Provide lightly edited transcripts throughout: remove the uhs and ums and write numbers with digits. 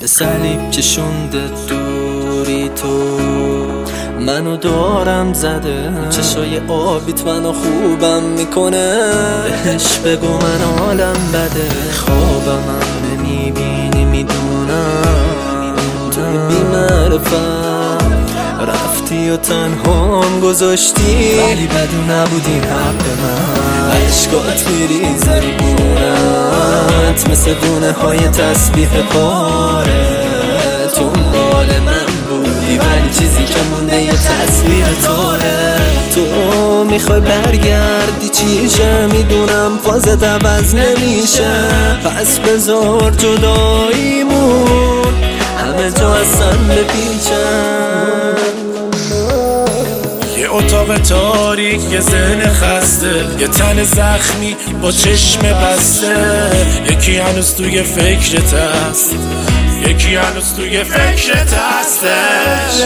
صلیب کشونده دوری تو منو دارم زده، چشای آبیت منو خوبم میکنه. بهش بگو من حالم بده، خوابم هم نمیبینی میدونم توی بی‌معرفت رفتی و تنهام گذاشتی، ولی بدو نبودی حق من. عشقات میریزه رو گونت مثل گونه های تسبیح پاره، تو مال من بودی ولی چیزی که مونده یه تصویر توره. تو میخوای برگردی چیشه، میدونم فازت عوض نمیشه، پس بذار جداییمون همه جا اصلا بپیچن. یه اتاق تاریک، یه ذهن خسته، یه تن زخمی با چشم بسته. یکی هنوز توی فکرت هست، یکی هنوز توی فکرت هستش.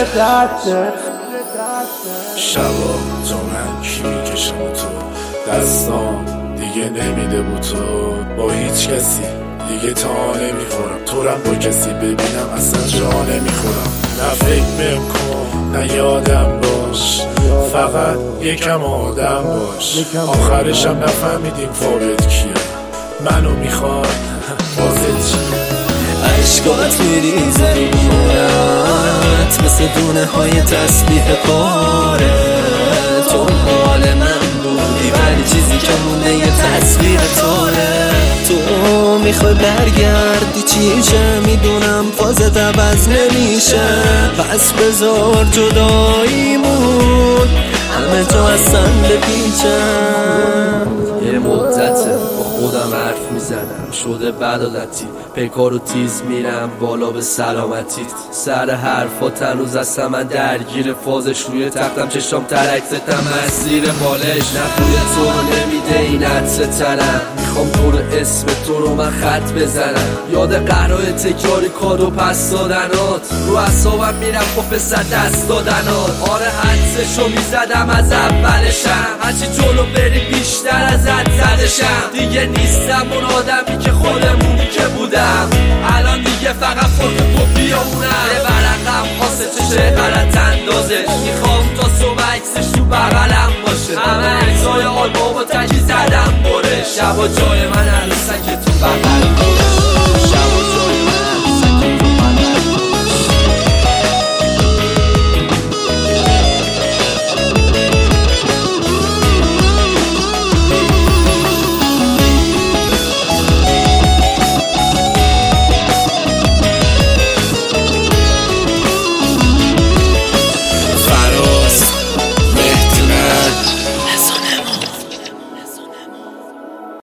شبا تو من کی میکشم و تو دستام دیگه نمیده بود تو با هیچ کسی دیگه تا نمیخورم، تو رم با کسی ببینم اصلا جا نمیخورم. نه فکر کن نه یادم باش، فقط یکم آدم باش. آخرشم نفهمیدیم فاوت کیه، منو میخواد بازت چیه. عشقات میریزه رو گونت مثل دونه های تسبیح پاره، تو مال من بودی ولی چیزی که مونده یه تصویر توره. تو میخوای برگردی چیشه، میدونم فازت عوض نمیشه، پس بذار جداییمون همه جا اصلا بپیچن. یه مدته با خودم حرف میزنم، شده بدالتی پیکارو تیز میرم بالا به سلامتیت. سر حرفات هنوز اصلا من درگیر فازش، روی تختم چشام ترک زدم از زیر بالش. نبوی تو رو نمیده این عطر تنم، میخوام تو رو اسم تو رو من خط بزنم. یاد قهرهای تکراری کادو پس دادنات، رو اعصابم میرم با پسر دست دادنات. آره حدسشو میزدم از اولشم، هرچی جلو بری بیشتر از زدشم. دیگه نیستم اون آدمی که خودمونی که بودم، الان دیگه فقط فرق تو بیامونم. یه برقم خاصه چشه غلط اندازش، میخوام تا صبح عکسش تو بغلم باشه. همه عکسای آلبوم و تکی زدم برش، شبا جای من عروسک تو بغل